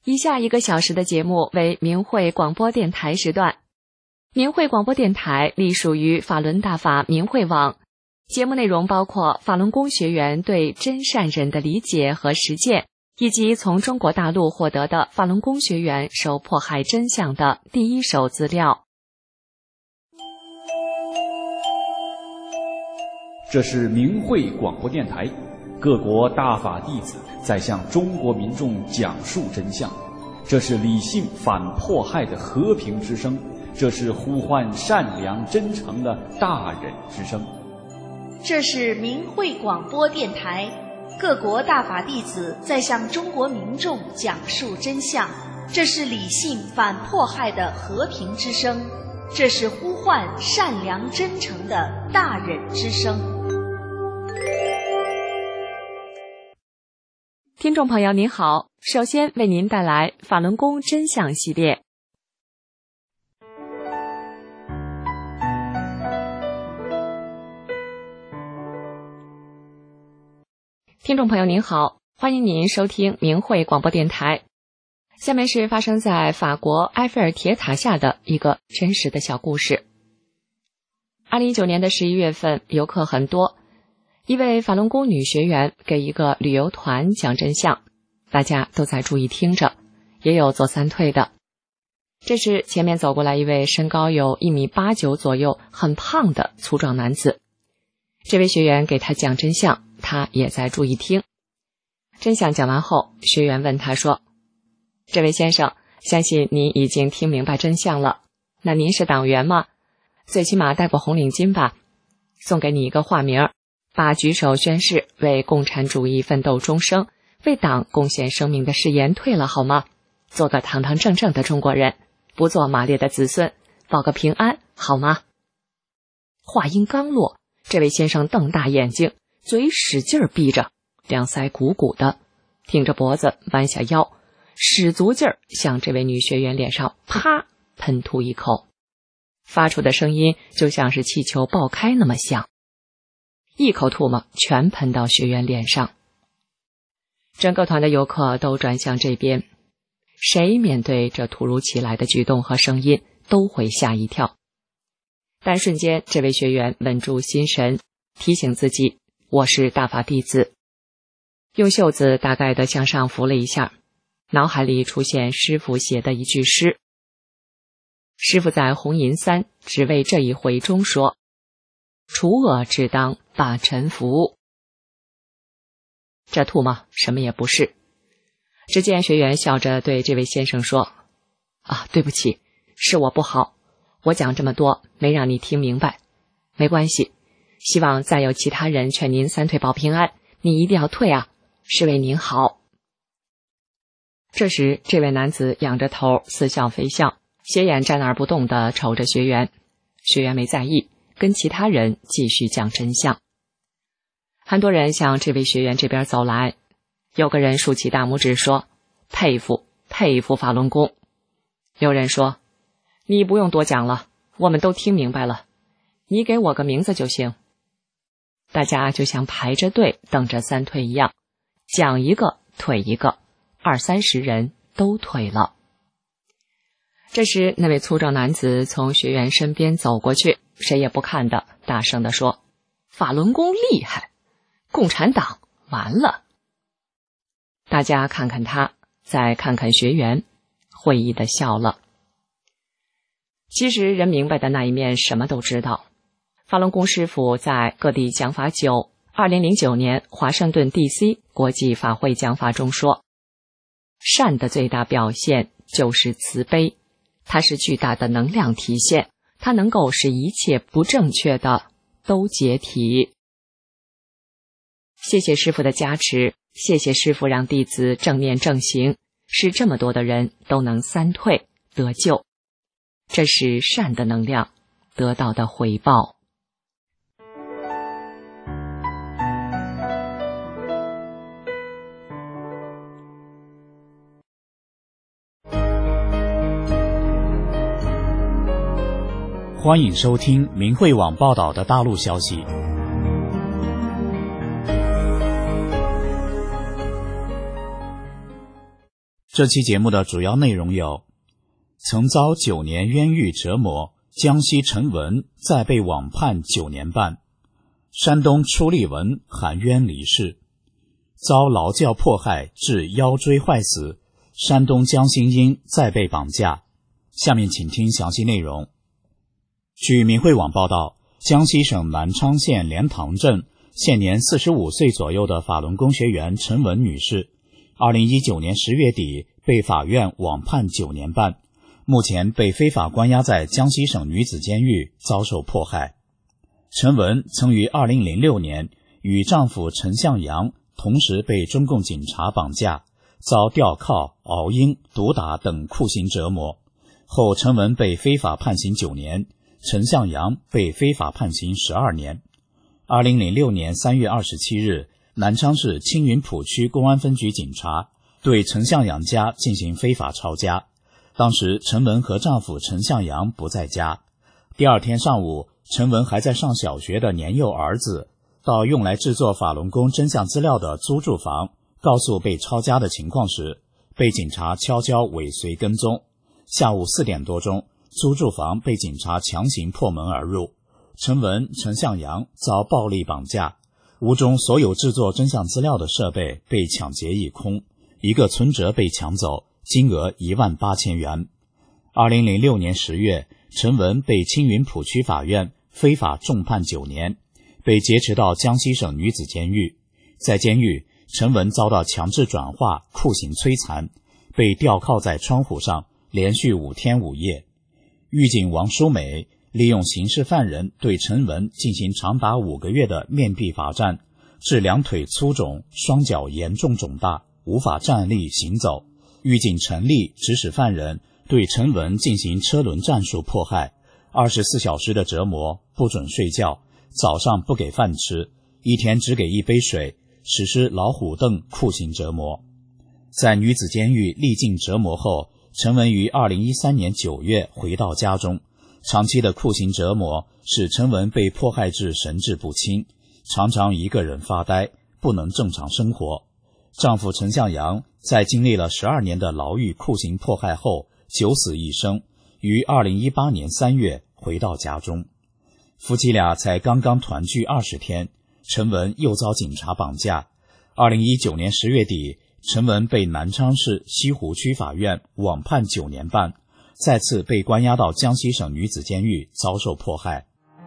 以下1个小时的节目为明慧广播电台时段。明慧广播电台隶属于法轮大法明慧网，节目内容包括法轮功学员对真善忍的理解和实践，以及从中国大陆获得的法轮功学员受迫害真相的第一手资料。 这是明慧广播电台，各国大法弟子在向中国民众讲述真相，这是理性反迫害的和平之声，这是呼唤善良真诚的大忍之声。 这是明慧广播电台，各国大法弟子在向中国民众讲述真相，这是理性反迫害的和平之声，这是呼唤善良真诚的大忍之声。 听众朋友您好，首先为您带来法轮功真相系列。听众朋友您好，欢迎您收听明慧广播电台。下面是发生在法国埃菲尔铁塔下的一个真实的小故事。2019年的11月份，游客很多，一位法轮功女学员给一个旅游团讲真相，大家都在注意听着，也有做三退的。这时前面走过来一位身高有1.89米左右，很胖的粗壮男子。这位学员给他讲真相，他也在注意听。真相讲完后，学员问他说：“这位先生，相信您已经听明白真相了，那您是党员吗？最起码戴过红领巾吧？送给你一个化名，把举手宣誓为共产主义奋斗终生，为党贡献生命的誓言退了好吗？做个堂堂正正的中国人，不做马列的子孙，保个平安好吗？”话音刚落，这位先生瞪大眼睛，嘴使劲闭着，两腮鼓鼓的，挺着脖子弯下腰，使足劲儿向这位女学员脸上啪喷吐一口，发出的声音就像是气球爆开那么响，一口唾沫全喷到学员脸上。整个团的游客都转向这边，谁面对这突如其来的举动和声音都会吓一跳。但瞬间这位学员稳住心神，提醒自己我是大法弟子，用袖子大概的向上拂了一下，脑海里出现师父写的一句诗。师父在红银3只为这一回中说：除恶只当把臣服。这唾沫什么也不是。只见学员笑着对这位先生说：对不起，是我不好，我讲这么多没让你听明白，没关系，希望再有其他人劝您三退保平安，你一定要退啊，是为您好。这时这位男子仰着头似笑非笑，斜眼站那儿不动地瞅着学员，学员没在意，跟其他人继续讲真相。很多人向这位学员这边走来，有个人竖起大拇指说：佩服佩服法轮功。有人说：你不用多讲了，我们都听明白了，你给我个名字就行。大家就像排着队等着三退一样，讲一个退一个，20-30人都退了。这时那位粗壮男子从学员身边走过去，谁也不看的大声地说：法轮功厉害，共产党完了。大家看看他，再看看学员，会意地笑了。其实人明白的那一面什么都知道。法轮功师父在各地讲法久，2009年华盛顿 DC 国际法会讲法中说：善的最大表现就是慈悲，它是巨大的能量体现，它能够使一切不正确的都解体。谢谢师父的加持，谢谢师父让弟子正念正行，使这么多的人都能三退得救，这是善的能量得到的回报。 欢迎收听明慧网报道的大陆消息。 这期节目的主要内容有：曾遭9年冤狱折磨，江西陈文再被网判9年半；山东初立文含冤离世；遭劳教迫害致腰椎坏死，山东江心英再被绑架。下面请听详细内容。据民汇网报道，江西省南昌县莲塘镇现年45岁左右的法轮功学员陈文女士，2019年10月底被法院网判9年半，目前被非法关押在江西省女子监狱，遭受迫害。陈文曾于2006年与丈夫陈向阳同时被中共警察绑架，遭吊铐、熬鹰、毒打等酷刑折磨。后陈文被非法判刑9年，陈向阳被非法判刑12年。2006年3月27日，南昌市青云浦区公安分局警察对陈向阳家进行非法抄家，当时陈文和丈夫陈向阳不在家。第二天上午，陈文还在上小学的年幼儿子到用来制作法轮功真相资料的租住房告诉被抄家的情况时，被警察悄悄尾随跟踪。下午4点多钟，租住房被警察强行破门而入，陈文、陈向阳遭暴力绑架，屋中所有制作真相资料的设备被抢劫一空，一个存折被抢走，金额18000元。2006年10月，陈文被青云浦区法院非法重判9年，被劫持到江西省女子监狱。在监狱，陈文遭到强制转化、酷刑摧残，被吊铐在窗户上，连续5天5夜。狱警王淑美利用刑事犯人对陈文进行长达5个月的面壁罚站，致两腿粗肿，双脚严重肿大，无法站立行走。狱警陈立指使犯人对陈文进行车轮战术迫害，24小时的折磨，不准睡觉，早上不给饭吃，一天只给1杯水，实施老虎凳酷刑折磨。在女子监狱历尽折磨后，陈文于2013年9月回到家中。长期的酷刑折磨使陈文被迫害至神志不清，常常一个人发呆，不能正常生活。丈夫陈向阳在经历了12年的牢狱酷刑迫害后九死一生，于2018年3月回到家中。夫妻俩才刚刚团聚20天，陈文又遭警察绑架。2019年10月底，陈文被南昌市西湖区法院网判9年半，再次被关押到江西省女子监狱，遭受迫害。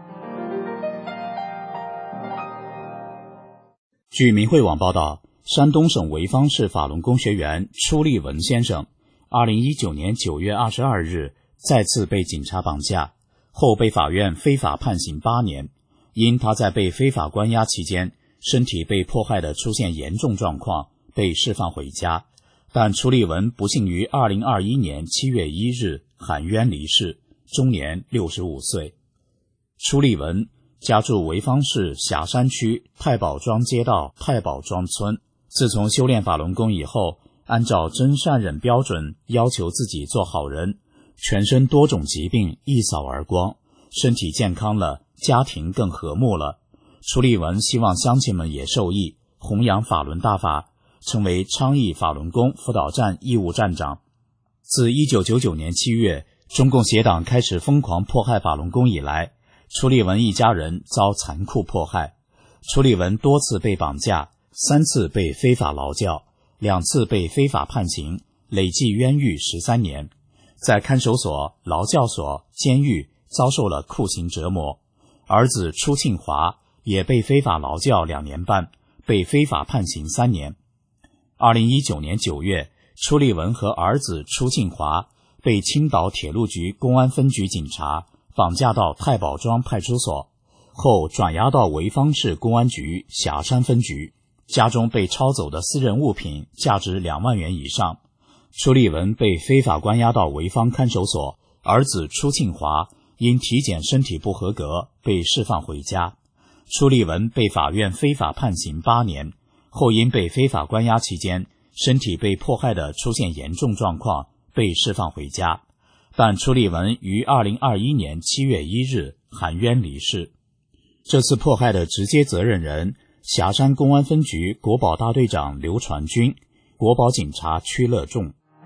据民汇网报道，山东省潍坊市法轮功学员初立文先生2019年9月22日再次被警察绑架，后被法院非法判刑8年。因他在被非法关押期间身体被迫害的出现严重状况，被释放回家，但初立文不幸于2021年7月1日含冤离世，终年65岁。初立文家住潍坊市霞山区太保庄街道太保庄村，自从修炼法轮功以后，按照真善忍标准要求自己做好人，全身多种疾病一扫而光，身体健康了，家庭更和睦了。初立文希望乡亲们也受益，弘扬法轮大法，成为昌邑法轮功辅导站义务站长。自1999年7月中共邪党开始疯狂迫害法轮功以来，初立文一家人遭残酷迫害。初立文多次被绑架，3次被非法劳教，2次被非法判刑，累计冤狱13年，在看守所、劳教所、监狱遭受了酷刑折磨。儿子初庆华也被非法劳教2年半，被非法判刑3年。2019年9月，初立文和儿子初庆华被青岛铁路局公安分局警察绑架到太保庄派出所，后转押到潍坊市公安局霞山分局，家中被抄走的私人物品价值2万元以上。初立文被非法关押到潍坊看守所，儿子初庆华因体检身体不合格被释放回家。初立文被法院非法判刑8年，后因被非法关押期间身体被迫害的出现严重状况被释放回家，但初立文于2021年7月1日含冤离世。这次迫害的直接责任人霞山公安分局国保大队长刘传军，国保警察屈乐仲。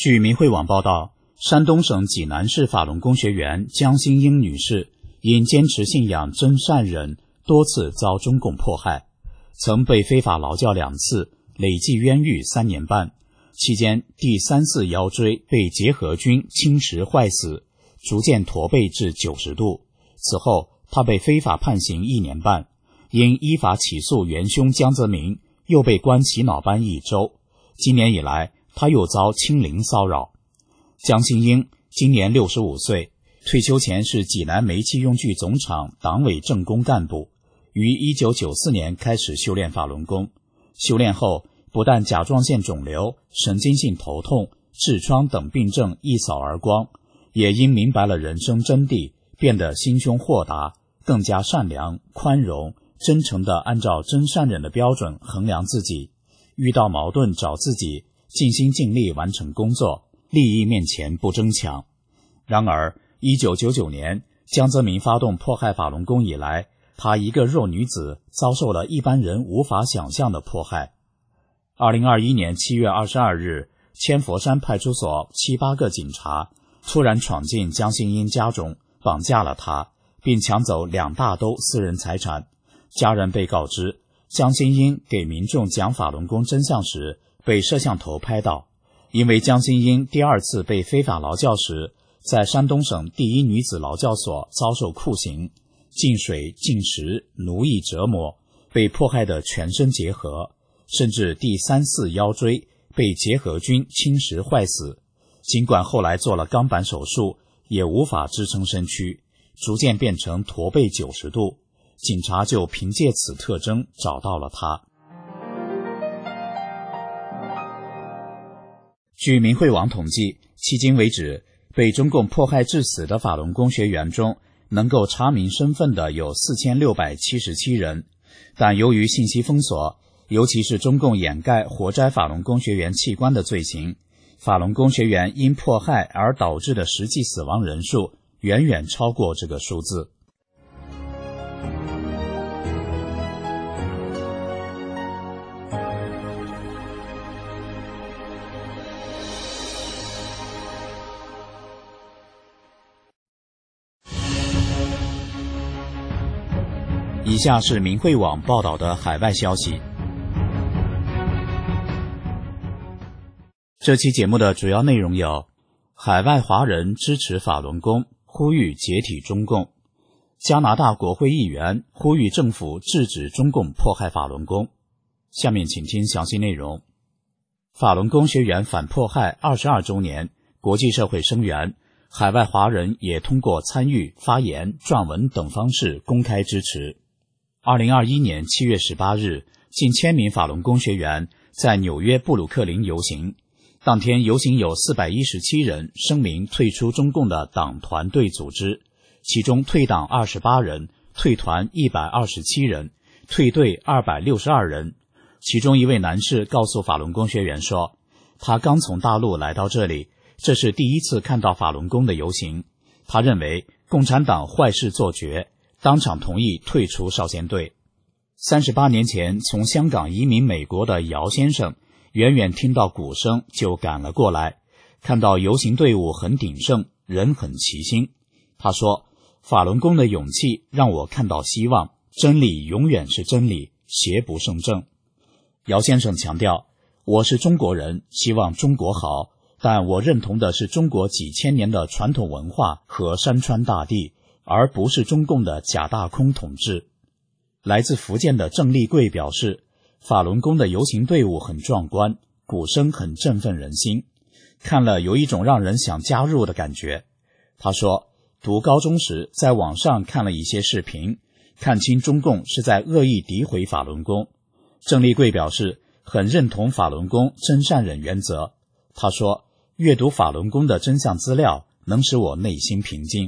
据明慧网报道，山东省济南市法轮功学员江新英女士因坚持信仰真善忍，多次遭中共迫害，曾被非法劳教2次，累计冤狱3年半，期间第3次腰椎被结核菌侵蚀坏死，逐渐驼背至90度。此后他被非法判刑1年半，因依法起诉元凶江泽民，又被关洗脑班1周。今年以来他又遭清零骚扰。江新英今年65岁，退休前是济南煤气用具总厂党委政工干部，于1994年开始修炼法轮功。修炼后，不但甲状腺肿瘤、神经性头痛、痔疮等病症一扫而光，也因明白了人生真谛，变得心胸豁达，更加善良、宽容、真诚地按照真善忍的标准衡量自己，遇到矛盾找自己，尽心尽力完成工作，利益面前不争抢。然而1999年江泽民发动迫害法轮功以来，她一个弱女子遭受了一般人无法想象的迫害。2021年7月22日，千佛山派出所7、8个警察突然闯进江新英家中，绑架了她，并抢走2大兜私人财产。家人被告知，江新英给民众讲法轮功真相时被摄像头拍到。因为江新英第2次被非法劳教时，在山东省第1女子劳教所遭受酷刑，禁水、禁食、奴役折磨，被迫害得全身结核，甚至第3、4腰椎被结核菌侵蚀坏死。尽管后来做了钢板手术，也无法支撑身躯，逐渐变成驼背90度。警察就凭借此特征找到了他。据明慧网统计，迄今为止，被中共迫害致死的法轮功学员中，能够查明身份的有4677人，但由于信息封锁，尤其是中共掩盖活摘法轮功学员器官的罪行，法轮功学员因迫害而导致的实际死亡人数远远超过这个数字。以下是明慧网报道的海外消息。这期节目的主要内容有：海外华人支持法轮功，呼吁解体中共；加拿大国会议员呼吁政府制止中共迫害法轮功。下面请听详细内容。法轮功学员反迫害22周年，国际社会声援，海外华人也通过参与、发言、撰文等方式公开支持。2021年7月18日，近1000名法轮功学员在纽约布鲁克林游行。当天游行有417人声明退出中共的党团队组织，其中退党28人，退团127人，退队262人。其中一位男士告诉法轮功学员说，他刚从大陆来到这里，这是第一次看到法轮功的游行。他认为共产党坏事做绝，当场同意退出少先队。38年前从香港移民美国的姚先生，远远听到鼓声就赶了过来，看到游行队伍很鼎盛，人很齐心。他说，法轮功的勇气让我看到希望，真理永远是真理，邪不胜正。姚先生强调，我是中国人，希望中国好，但我认同的是中国几千年的传统文化和山川大地，而不是中共的假大空统治。来自福建的郑立贵表示，法轮功的游行队伍很壮观，鼓声很振奋人心，看了有一种让人想加入的感觉。他说，读高中时在网上看了一些视频，看清中共是在恶意诋毁法轮功。郑立贵表示，很认同法轮功真善忍原则。他说，阅读法轮功的真相资料能使我内心平静。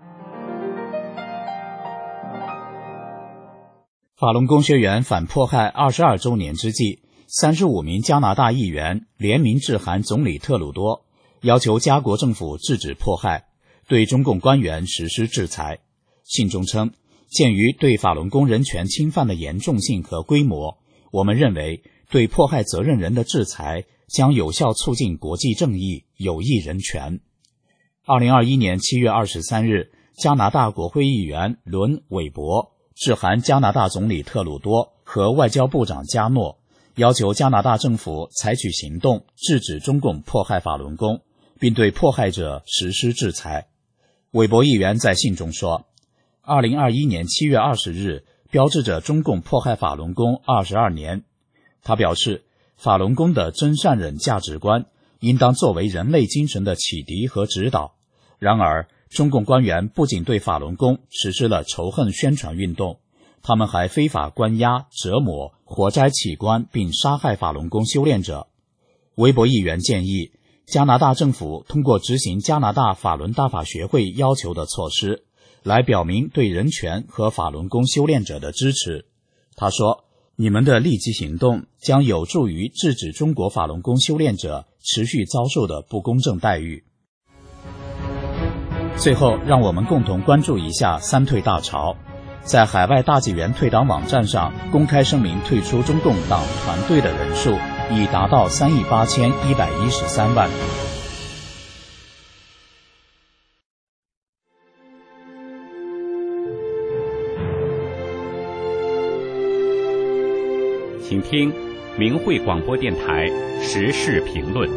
法轮功学员反迫害22周年之际，35名加拿大议员联名致函总理特鲁多，要求加国政府制止迫害，对中共官员实施制裁。信中称，鉴于对法轮功人权侵犯的严重性和规模，我们认为对迫害责任人的制裁将有效促进国际正义、有益人权。2021年7月23日，加拿大国会议员伦·韦伯致函加拿大总理特鲁多和外交部长加诺，要求加拿大政府采取行动制止中共迫害法轮功，并对迫害者实施制裁。韦伯议员在信中说，2021年7月20日标志着中共迫害法轮功22年。他表示，法轮功的真善忍价值观应当作为人类精神的启迪和指导。然而，中共官员不仅对法轮功实施了仇恨宣传运动，他们还非法关押、折磨、活摘器官并杀害法轮功修炼者。韦伯议员建议，加拿大政府通过执行加拿大法轮大法学会要求的措施，来表明对人权和法轮功修炼者的支持。他说，你们的立即行动将有助于制止中国法轮功修炼者持续遭受的不公正待遇。最后，让我们共同关注一下三退大潮。在海外大纪元退党网站上公开声明退出中共党团队的人数已达到38113万。 请听明慧广播电台时事评论。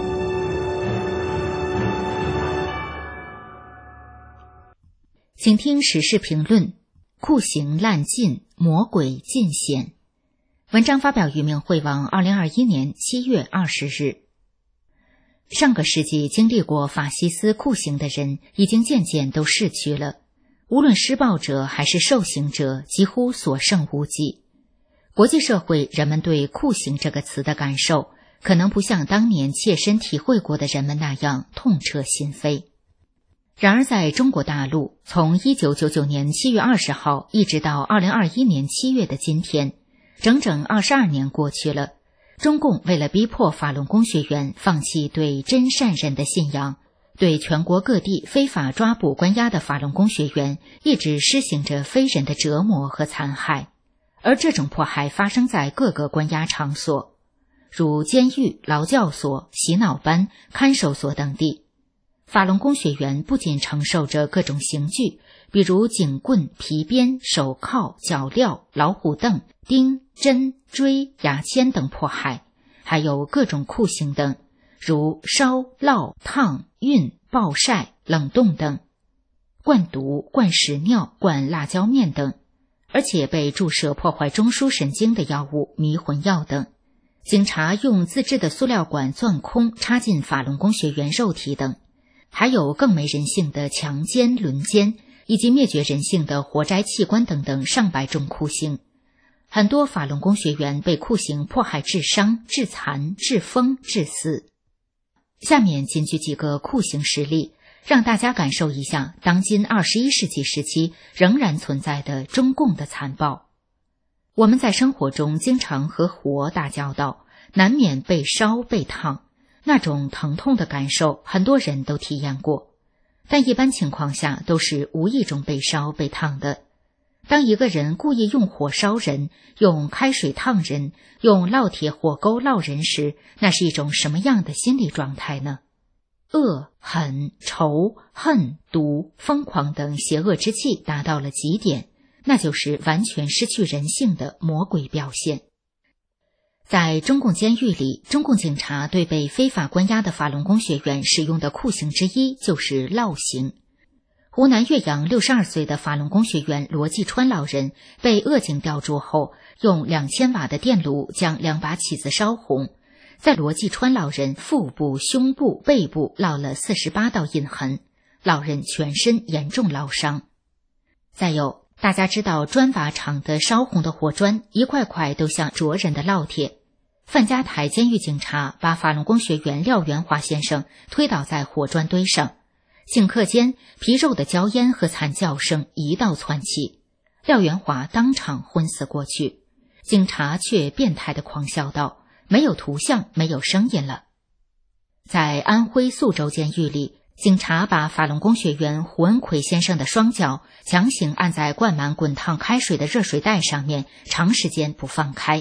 请听时事评论：酷刑滥禁，魔鬼尽显。文章发表于明慧网2021年7月20日。上个世纪经历过法西斯酷刑的人已经渐渐都逝去了，无论施暴者还是受刑者几乎所剩无几。国际社会人们对酷刑这个词的感受，可能不像当年切身体会过的人们那样痛彻心扉。然而在中国大陆，从1999年7月20号一直到2021年7月的今天，整整22年过去了，中共为了逼迫法轮功学员放弃对真善忍的信仰，对全国各地非法抓捕关押的法轮功学员一直施行着非人的折磨和残害。而这种迫害发生在各个关押场所，如监狱、劳教所、洗脑班、看守所等地。法轮功学员不仅承受着各种刑具，比如警棍、皮鞭、手铐、脚镣、老虎凳、钉、针、锥、牙签等迫害，还有各种酷刑等，如烧、烙、烫、熨、暴晒、冷冻等，灌毒、灌屎尿、灌辣椒面等，而且被注射破坏中枢神经的药物迷魂药等。警察用自制的塑料管钻空插进法轮功学员肉体等，还有更没人性的强奸、轮奸，以及灭绝人性的活摘器官等等上百种酷刑。很多法轮功学员被酷刑迫害致伤、致残、致疯、致死。下面仅举几个酷刑实例，让大家感受一下当今21世纪时期仍然存在的中共的残暴。我们在生活中经常和火打交道，难免被烧、被烫，那种疼痛的感受很多人都体验过，但一般情况下都是无意中被烧、被烫的。当一个人故意用火烧人，用开水烫人，用烙铁火钩烙人时，那是一种什么样的心理状态呢？恶、狠、仇、恨、毒、疯狂等邪恶之气达到了极点，那就是完全失去人性的魔鬼表现。在中共监狱里，中共警察对被非法关押的法轮功学员使用的酷刑之一就是烙刑。湖南岳阳62岁的法轮功学员罗继川老人被恶警吊住后，用2000瓦的电炉将2把起子烧红，在罗继川老人腹部、胸部、背部烙了48道印痕，老人全身严重烙伤。再有，大家知道砖瓦厂的烧红的火砖一块块都像灼人的烙铁。范家台监狱警察把法轮功学员廖元华先生推倒在火砖堆上，顷刻间皮肉的焦烟和惨叫声一道窜起，廖元华当场昏死过去。警察却变态地狂笑道：没有图像，没有声音了。在安徽宿州监狱里，警察把法轮功学员胡恩奎先生的双脚强行按在灌满滚烫开水的热水袋上面，长时间不放开，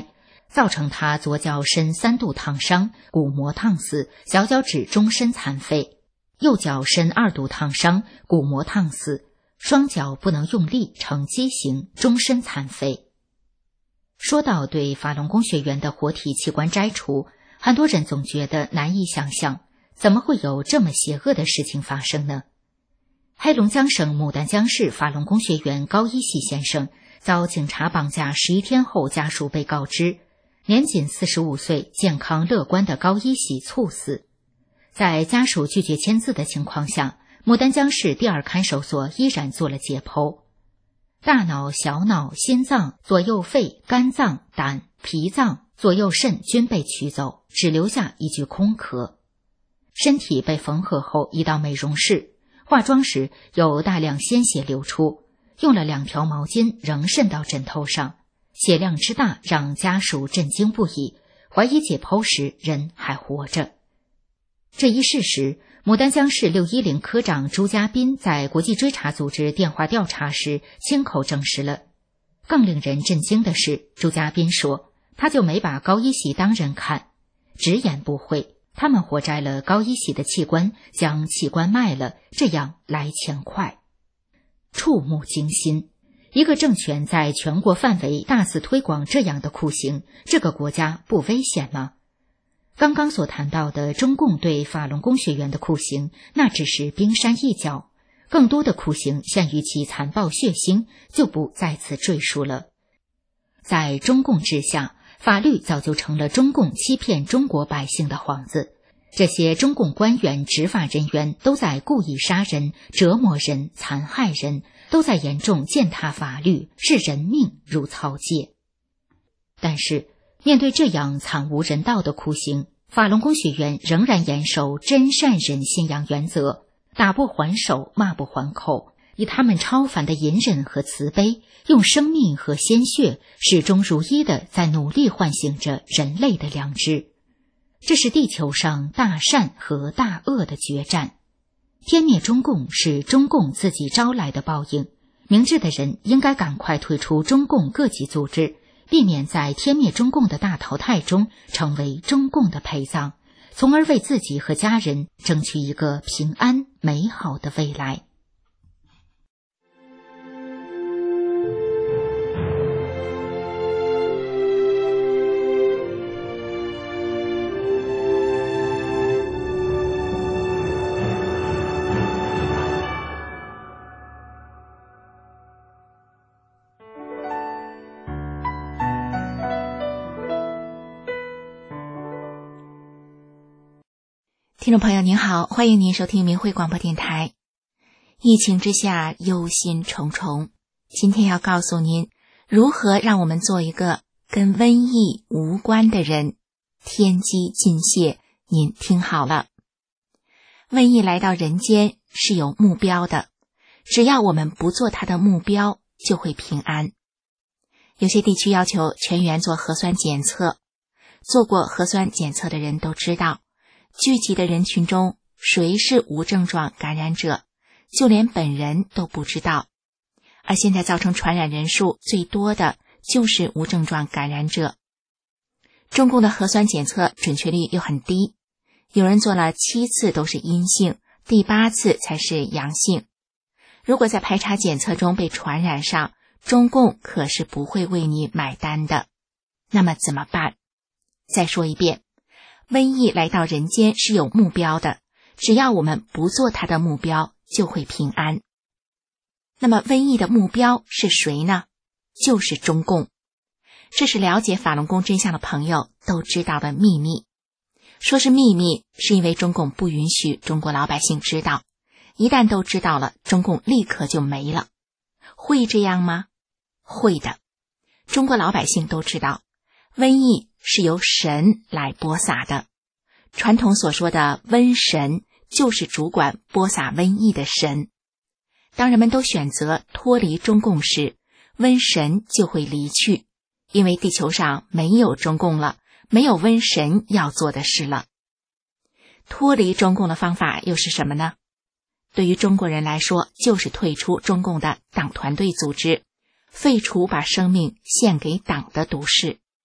造成他左脚深3度烫伤，骨膜烫死，小脚趾终身残废；右脚深2度烫伤，骨膜烫死，双脚不能用力，呈畸形，终身残废。说到对法轮功学员的活体器官摘除，很多人总觉得难以想象，怎么会有这么邪恶的事情发生呢？黑龙江省牡丹江市法轮功学员高一喜先生遭警察绑架11天后，家属被告知年仅45岁、健康乐观的高一喜猝死。在家属拒绝签字的情况下，牡丹江市第2看守所依然做了解剖。大脑、小脑、心脏、左右肺、肝脏、胆、脾脏、左右肾均被取走，只留下一具空壳。身体被缝合后移到美容室，化妆时有大量鲜血流出，用了2条毛巾仍渗到枕头上，血量之大让家属震惊不已，怀疑解剖时人还活着。这一事实，牡丹江市610科长朱家斌在国际追查组织电话调查时亲口证实了。更令人震惊的是，朱家斌说，他就没把高一喜当人看，直言不讳，他们活摘了高一喜的器官，将器官卖了，这样来钱快。触目惊心，一个政权在全国范围大肆推广这样的酷刑，这个国家不危险吗？刚刚所谈到的中共对法轮功学员的酷刑，那只是冰山一角，更多的酷刑限于其残暴血腥，就不在此赘述了。在中共之下，法律早就成了中共欺骗中国百姓的幌子，这些中共官员、执法人员都在故意杀人、折磨人、残害人，都在严重践踏法律，视人命如草芥。但是面对这样惨无人道的酷刑，法轮功学员仍然严守真善忍信仰原则，打不还手，骂不还口，以他们超凡的隐忍和慈悲，用生命和鲜血始终如一地在努力唤醒着人类的良知。这是地球上大善和大恶的决战。天灭中共是中共自己招来的报应，明智的人应该赶快退出中共各级组织，避免在天灭中共的大淘汰中成为中共的陪葬，从而为自己和家人争取一个平安美好的未来。 听众朋友您好，欢迎您收听明慧广播电台。疫情之下忧心忡忡，今天要告诉您如何让我们做一个跟瘟疫无关的人。天机尽泄，您听好了。瘟疫来到人间是有目标的，只要我们不做它的目标，就会平安。有些地区要求全员做核酸检测，做过核酸检测的人都知道，聚集的人群中谁是无症状感染者，就连本人都不知道。而现在造成传染人数最多的就是无症状感染者。中共的核酸检测准确率又很低，有人做了7次都是阴性，第8次才是阳性。如果在排查检测中被传染上，中共可是不会为你买单的。那么怎么办？再说一遍，瘟疫来到人间是有目标的，只要我们不做它的目标，就会平安。那么瘟疫的目标是谁呢？就是中共。这是了解法轮功真相的朋友都知道的秘密。说是秘密，是因为中共不允许中国老百姓知道，一旦都知道了，中共立刻就没了。会这样吗？会的。中国老百姓都知道，瘟疫是由神来播撒的。传统所说的瘟神，就是主管播撒瘟疫的神。当人们都选择脱离中共时，瘟神就会离去，因为地球上没有中共了，没有瘟神要做的事了。脱离中共的方法又是什么呢？对于中国人来说，就是退出中共的党团队组织，废除把生命献给党的毒誓。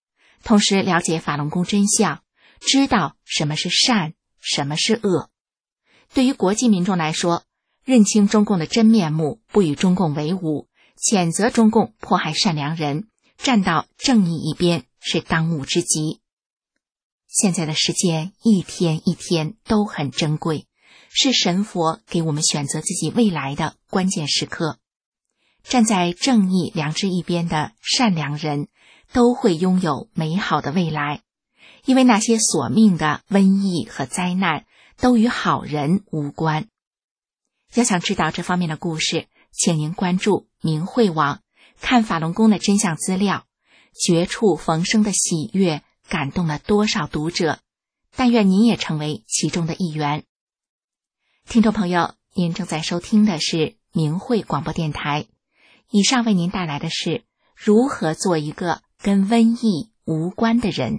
同时了解法轮功真相，知道什么是善，什么是恶。对于国际民众来说，认清中共的真面目，不与中共为伍，谴责中共迫害善良人，站到正义一边，是当务之急。现在的时间一天一天都很珍贵，是神佛给我们选择自己未来的关键时刻。站在正义良知一边的善良人都会拥有美好的未来，因为那些索命的瘟疫和灾难都与好人无关。要想知道这方面的故事，请您关注明慧网，看法轮功的真相资料。绝处逢生的喜悦感动了多少读者，但愿您也成为其中的一员。听众朋友，您正在收听的是明慧广播电台，以上为您带来的是如何做一个跟瘟疫无关的人。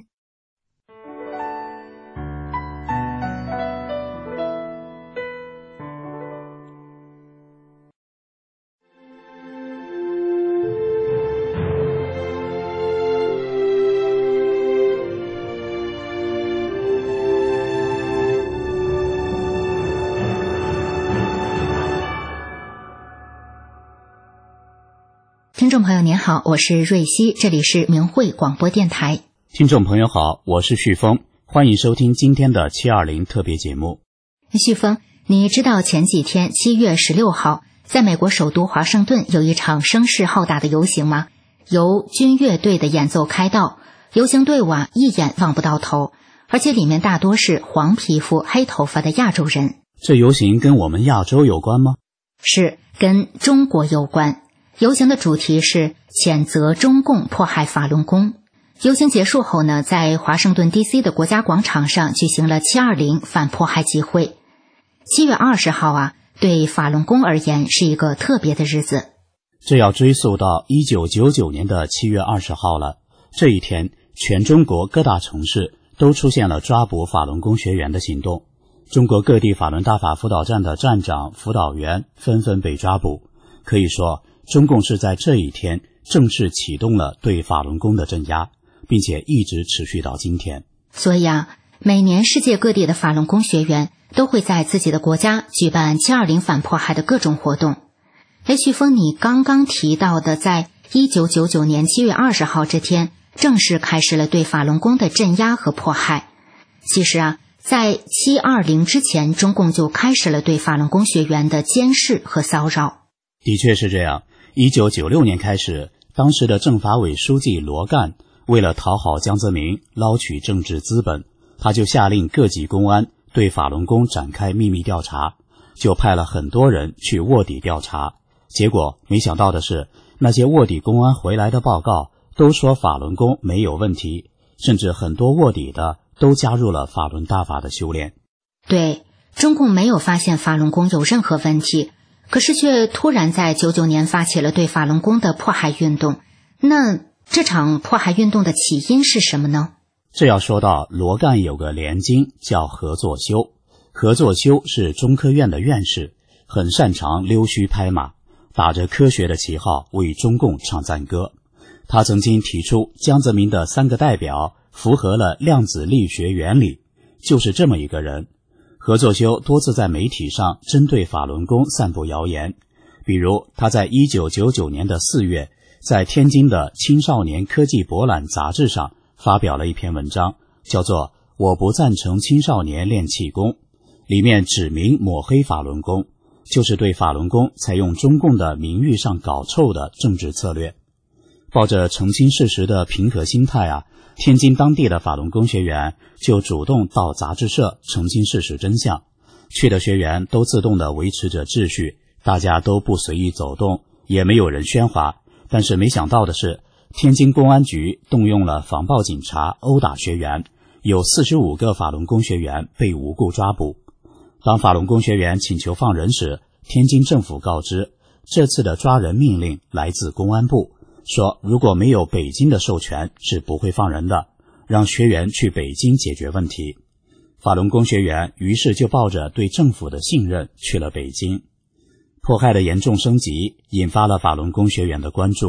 听众朋友您好，我是瑞希，这里是明慧广播电台。 听众朋友好，我是旭峰，欢迎收听今天的720特别节目。 旭峰，你知道前几天7月16号在美国首都华盛顿有一场声势浩大的游行吗？由军乐队的演奏开道，游行队伍一眼望不到头，而且里面大多是黄皮肤黑头发的亚洲人。 这游行跟我们亚洲有关吗？ 是，跟中国有关。游行的主题是谴责中共迫害法轮功。游行结束后呢，在华盛顿 DC 的国家广场上举行了720反迫害集会。7月20号对法轮功而言是一个特别的日子。 这要追溯到1999年的7月20号了。这一天，全中国各大城市都出现了抓捕法轮功学员的行动。中国各地法轮大法辅导站的站长、辅导员纷纷被抓捕。可以说，中共是在这一天正式启动了对法轮功的镇压，并且一直持续到今天。 所以每年世界各地的法轮功学员都会在自己的国家举办720反迫害的各种活动。旭峰，你刚刚提到的在1999年7月20号这天正式开始了对法轮功的镇压和迫害。其实在720之前，中共就开始了对法轮功学员的监视和骚扰。 的确是这样。1996年开始，当时的政法委书记罗干为了讨好江泽民，捞取政治资本，他就下令各级公安对法轮功展开秘密调查，就派了很多人去卧底调查。结果没想到的是，那些卧底公安回来的报告都说法轮功没有问题，甚至很多卧底的都加入了法轮大法的修炼。 对，中共没有发现法轮功有任何问题，可是却突然在99年发起了对法轮功的迫害运动。那这场迫害运动的起因是什么呢？ 这要说到罗干有个连经叫何作修。何作修是中科院的院士，很擅长溜须拍马，打着科学的旗号为中共唱赞歌。他曾经提出江泽民的3个代表符合了量子力学原理，就是这么一个人。何作修多次在媒体上针对法轮功散布谣言，比如他在1999年的4月，在天津的青少年科技博览杂志上发表了一篇文章，叫做《我不赞成青少年练气功》，里面指明抹黑法轮功，就是对法轮功采用中共的名誉上搞臭的政治策略。抱着澄清事实的平和心态天津当地的法轮功学员就主动到杂志社澄清事实真相，去的学员都自动地维持着秩序，大家都不随意走动，也没有人喧哗。但是没想到的是，天津公安局动用了防暴警察殴打学员，有45个法轮功学员被无故抓捕。当法轮功学员请求放人时，天津政府告知，这次的抓人命令来自公安部，说如果没有北京的授权是不会放人的，让学员去北京解决问题。法轮功学员于是就抱着对政府的信任去了北京。迫害的严重升级引发了法轮功学员的关注，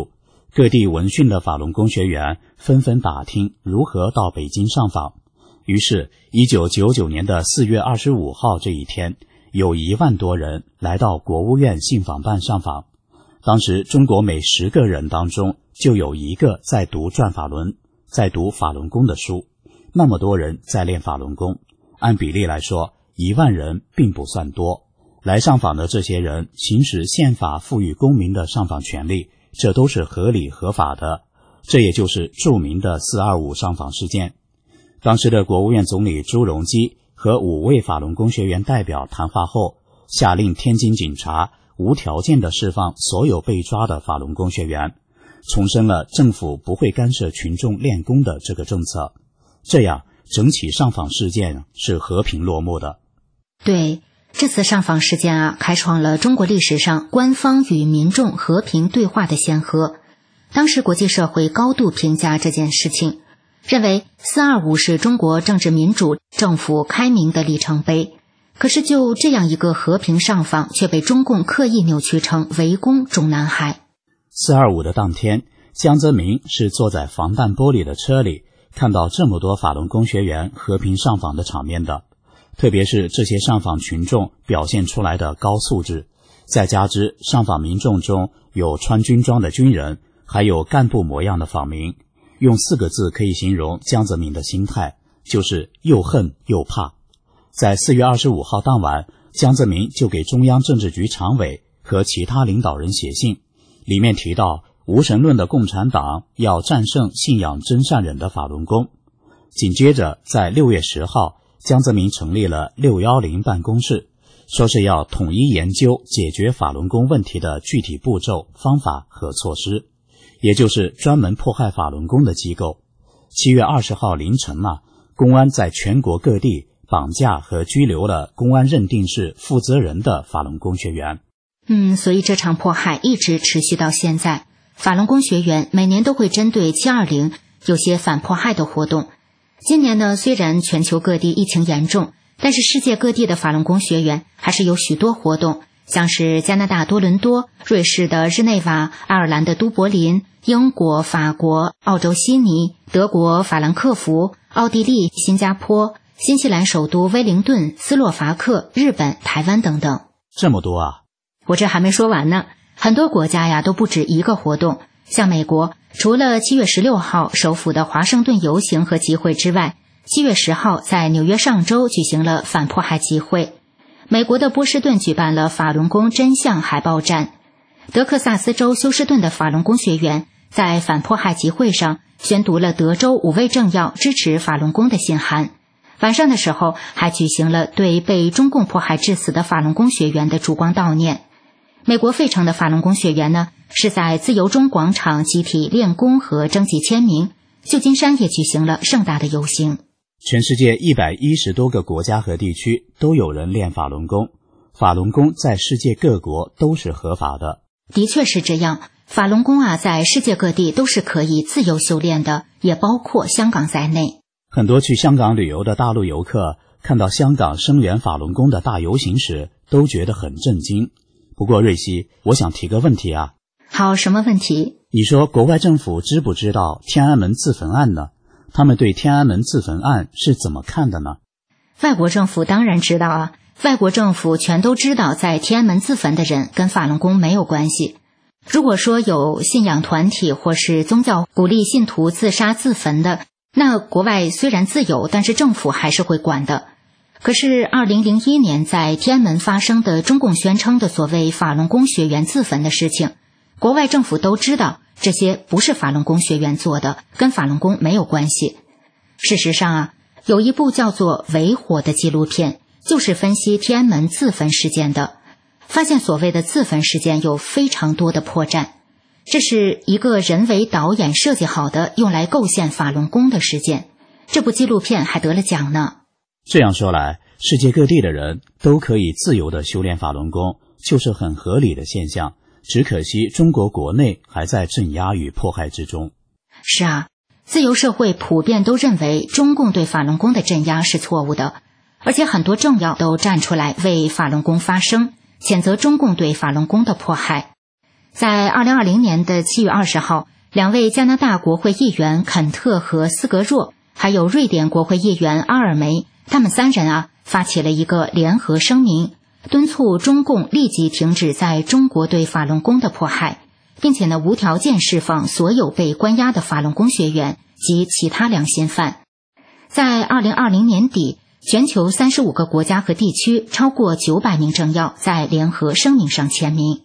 各地闻讯的法轮功学员纷纷打听如何到北京上访。于是1999年的4月25号这一天，有1万多人来到国务院信访办上访。当时中国每10个人当中就有1个在读转法轮，在读法轮功的书。那么多人在练法轮功，按比例来说1万人并不算多。来上访的这些人行使宪法赋予公民的上访权利，这都是合理合法的。这也就是著名的425上访事件。当时的国务院总理朱镕基和5位法轮功学员代表谈话后，下令天津警察无条件地释放所有被抓的法轮功学员，重申了政府不会干涉群众练功的这个政策。这样整起上访事件是和平落幕的。 对，这次上访事件开创了中国历史上官方与民众和平对话的先河。当时国际社会高度评价这件事情，认为425是中国政治民主政府开明的里程碑。可是就这样一个和平上访，却被中共刻意扭曲成围攻中南海。 425的当天，江泽民是坐在防弹玻璃的车里，看到这么多法轮功学员和平上访的场面的。特别是这些上访群众表现出来的高素质，再加之上访民众中有穿军装的军人，还有干部模样的访民，用4个字可以形容江泽民的心态，就是又恨又怕。在4月25号当晚，江泽民就给中央政治局常委和其他领导人写信，里面提到无神论的共产党要战胜信仰真善忍的法轮功。紧接着在6月10号，江泽民成立了610办公室，说是要统一研究解决法轮功问题的具体步骤、方法和措施，也就是专门迫害法轮功的机构。7月20号凌晨公安在全国各地绑架和拘留了公安认定是负责人的法轮功学员。 所以这场迫害一直持续到现在。法轮功学员每年都会针对720有些反迫害的活动。今年呢，虽然全球各地疫情严重，但是世界各地的法轮功学员还是有许多活动，像是加拿大多伦多、瑞士的日内瓦、爱尔兰的都柏林、英国、法国、澳洲悉尼、德国法兰克福、奥地利、新加坡、新西兰首都威灵顿、斯洛伐克、日本、台湾等等。 这么多啊！ 我这还没说完呢，很多国家都不止一个活动。像美国，除了7月16号首府的华盛顿游行和集会之外，7月10号在纽约上州举行了反迫害集会。美国的波士顿举办了法轮功真相海报战。德克萨斯州休斯顿的法轮功学员在反迫害集会上宣读了德州5位政要支持法轮功的信函。晚上的时候还举行了对被中共迫害致死的法轮功学员的烛光悼念。美国费城的法轮功学员呢，是在自由中广场集体练功和征集签名。旧金山也举行了盛大的游行。 全世界110多个国家和地区都有人练法轮功，法轮功在世界各国都是合法的。 的确是这样，法轮功在世界各地都是可以自由修炼的，也包括香港在内。 很多去香港旅游的大陆游客看到香港声援法轮功的大游行时，都觉得很震惊。不过瑞希，我想提个问题啊。 好，什么问题？ 你说国外政府知不知道天安门自焚案呢？他们对天安门自焚案是怎么看的呢？ 外国政府当然知道啊，外国政府全都知道在天安门自焚的人跟法轮功没有关系。如果说有信仰团体或是宗教鼓励信徒自杀自焚的，那国外虽然自由，但是政府还是会管的。可是2001年在天安门发生的中共宣称的所谓法轮功学员自焚的事情，国外政府都知道这些不是法轮功学员做的，跟法轮功没有关系。事实上有一部叫做《围火》的纪录片，就是分析天安门自焚事件的，发现所谓的自焚事件有非常多的破绽。这是一个人为导演设计好的用来构陷法轮功的事件。这部纪录片还得了奖呢。 这样说来，世界各地的人都可以自由地修炼法轮功，就是很合理的现象。只可惜中国国内还在镇压与迫害之中。 是啊，自由社会普遍都认为中共对法轮功的镇压是错误的，而且很多政要都站出来为法轮功发声，谴责中共对法轮功的迫害。在2020年的7月20号， 2位加拿大国会议员肯特和斯格若，还有瑞典国会议员阿尔梅，他们3人发起了一个联合声明，敦促中共立即停止在中国对法轮功的迫害，并且无条件释放所有被关押的法轮功学员及其他良心犯。在2020年底，全球35个国家和地区超过900名政要在联合声明上签名。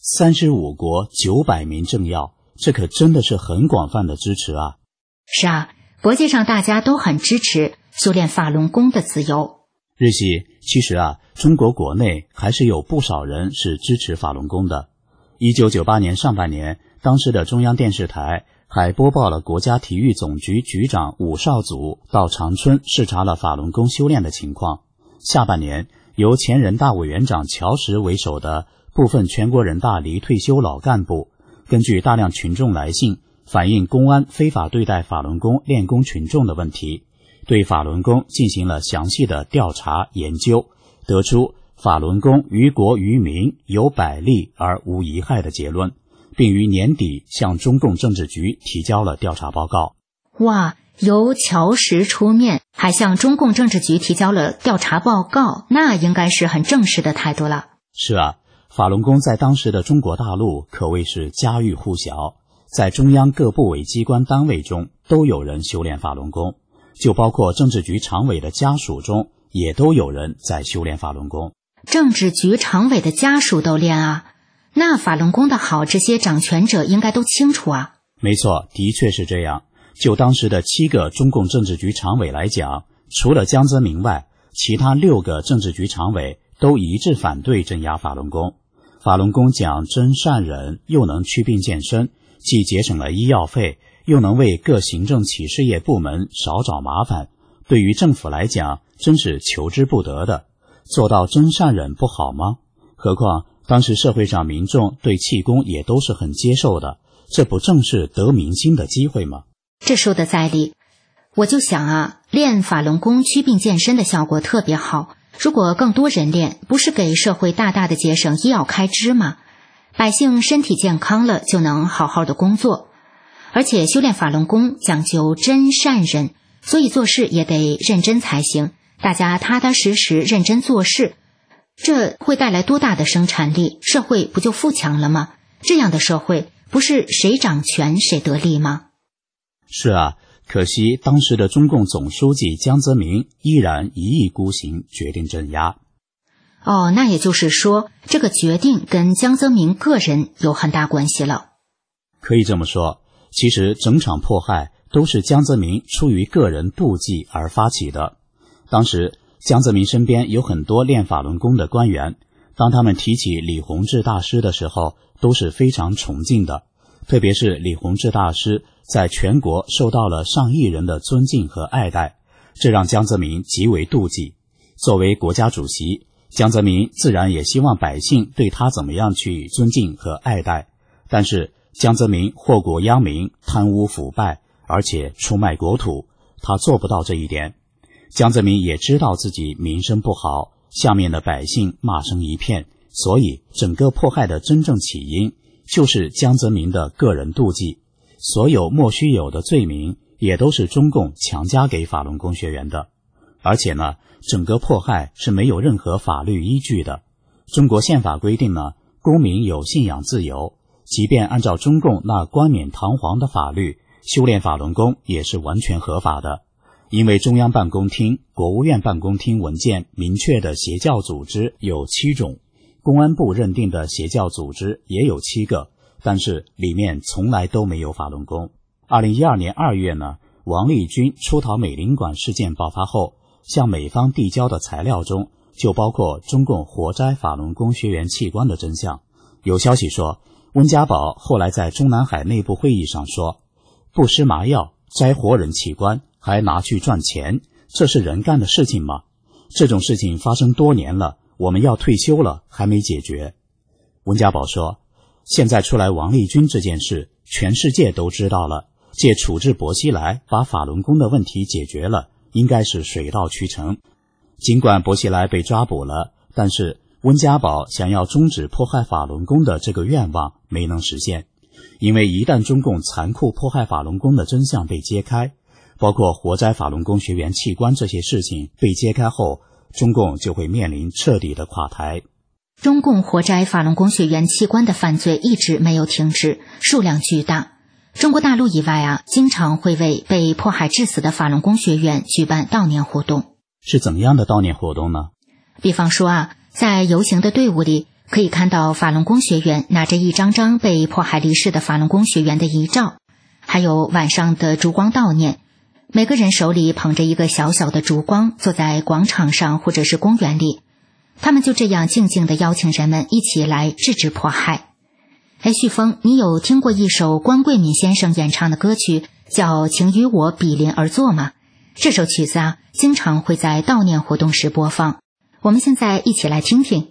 35国900名政要，这可真的是很广泛的支持啊。 是啊，国际上大家都很支持修炼法轮功的自由。 日系，其实中国国内还是有不少人是支持法轮功的。1998年上半年，当时的中央电视台还播报了国家体育总局局长伍绍祖到长春视察了法轮功修炼的情况。下半年，由前人大委员长乔石为首的部分全国人大离退休老干部，根据大量群众来信反映公安非法对待法轮功练功群众的问题，对法轮功进行了详细的调查研究，得出法轮功于国于民有百利而无一害的结论，并于年底向中共政治局提交了调查报告。 哇，由乔石出面，还向中共政治局提交了调查报告，那应该是很正式的态度了。 是啊，法轮功在当时的中国大陆可谓是家喻户晓，在中央各部委机关单位中都有人修炼法轮功，就包括政治局常委的家属中也都有人在修炼法轮功。 政治局常委的家属都练啊，那法轮功的好，这些掌权者应该都清楚啊。 没错，的确是这样。就当时的7个中共政治局常委来讲，除了江泽民外，其他6个政治局常委都一致反对镇压法轮功。法轮功讲真善忍，又能祛病健身，既节省了医药费，又能为各行政企事业部门少找麻烦，对于政府来讲真是求之不得的。做到真善忍不好吗？何况当时社会上民众对气功也都是很接受的，这不正是得民心的机会吗？ 这说的在理。我就想练法轮功祛病健身的效果特别好，如果更多人练，不是给社会大大的节省医药开支吗？百姓身体健康了，就能好好的工作。而且修炼法轮功讲究真善忍，所以做事也得认真才行，大家踏踏实实认真做事，这会带来多大的生产力，社会不就富强了吗？这样的社会不是谁掌权谁得利吗？ 是啊，可惜当时的中共总书记江泽民依然一意孤行，决定镇压。 那也就是说，这个决定跟江泽民个人有很大关系了。 可以这么说，其实整场迫害都是江泽民出于个人妒忌而发起的。当时江泽民身边有很多练法轮功的官员，当他们提起李洪志大师的时候，都是非常崇敬的。特别是李洪志大师在全国受到了上亿人的尊敬和爱戴，这让江泽民极为妒忌。作为国家主席，江泽民自然也希望百姓对他怎么样去尊敬和爱戴，但是江泽民祸国殃民，贪污腐败，而且出卖国土，他做不到这一点。江泽民也知道自己名声不好，下面的百姓骂声一片，所以整个迫害的真正起因就是江泽民的个人妒忌，所有莫须有的罪名也都是中共强加给法轮功学员的。而且呢，整个迫害是没有任何法律依据的。中国宪法规定呢，公民有信仰自由，即便按照中共那冠冕堂皇的法律，修炼法轮功也是完全合法的。因为中央办公厅、国务院办公厅文件明确的邪教组织有7种，公安部认定的邪教组织也有7个，但是里面从来都没有法轮功。2012年2月呢，王立军出逃美领馆事件爆发后，向美方递交的材料中就包括中共活摘法轮功学员器官的真相。有消息说，温家宝后来在中南海内部会议上说，不施麻药摘活人器官还拿去赚钱，这是人干的事情吗？这种事情发生多年了，我们要退休了还没解决。温家宝说，现在出来王立军这件事全世界都知道了，借处置薄熙来把法轮功的问题解决了，应该是水到渠成。尽管薄熙来被抓捕了，但是温家宝想要终止迫害法轮功的这个愿望没能实现。 因为一旦中共残酷迫害法轮功的真相被揭开，包括活摘法轮功学员器官这些事情被揭开后，中共就会面临彻底的垮台。 中共活摘法轮功学员器官的犯罪一直没有停止，数量巨大。中国大陆以外经常会为被迫害致死的法轮功学员举办悼念活动。 是怎么样的悼念活动呢？ 比方说在游行的队伍里，可以看到法轮功学员拿着一张张被迫害离世的法轮功学员的遗照，还有晚上的烛光悼念，每个人手里捧着一个小小的烛光，坐在广场上或者是公园里，他们就这样静静地邀请人们一起来制止迫害。旭峰，你有听过一首关桂敏先生演唱的歌曲叫《请与我比邻而坐》吗？这首曲子经常会在悼念活动时播放，我们现在一起来听听。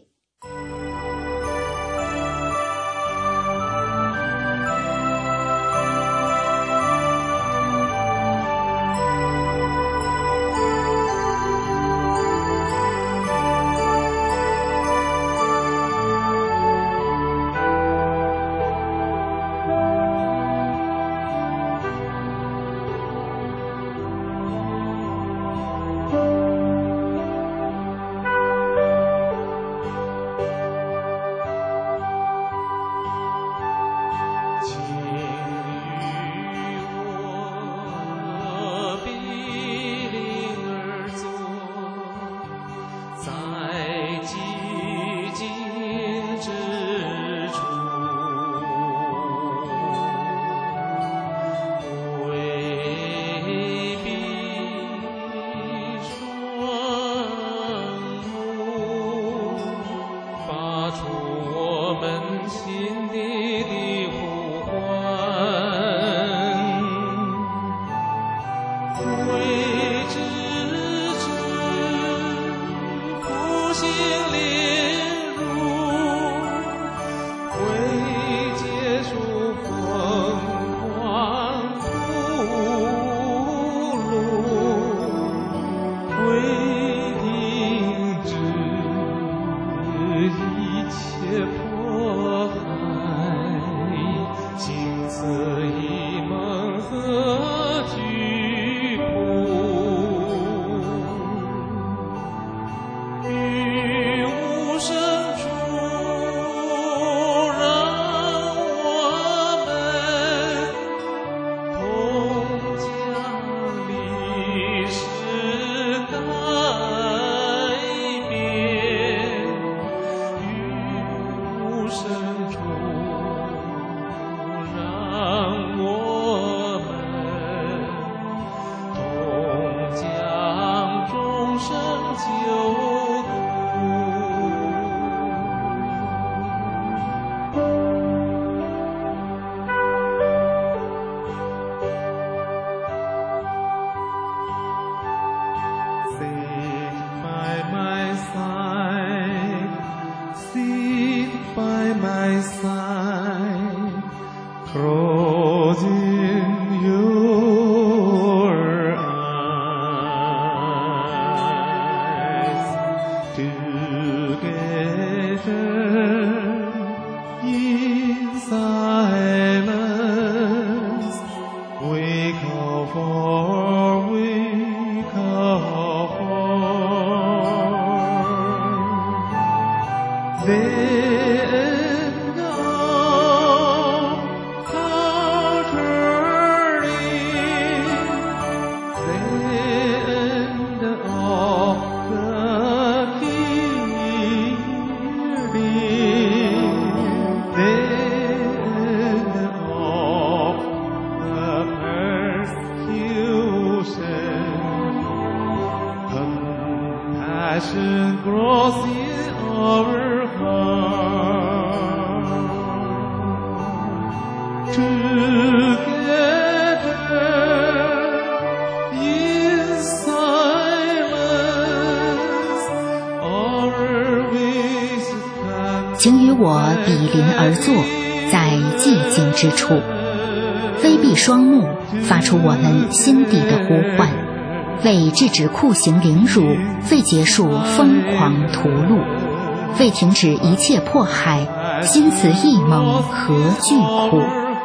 请与我比邻而坐，在寂静之处，微闭双目，发出我们心底的呼唤，为制止酷刑凌辱，为结束疯狂屠戮，为停止一切迫害，心慈意猛何惧苦。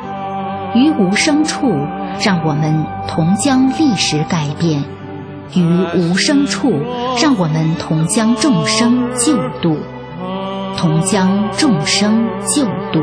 于无声处，让我们同将历史改变；于无声处，让我们同将众生救度，同将众生救度。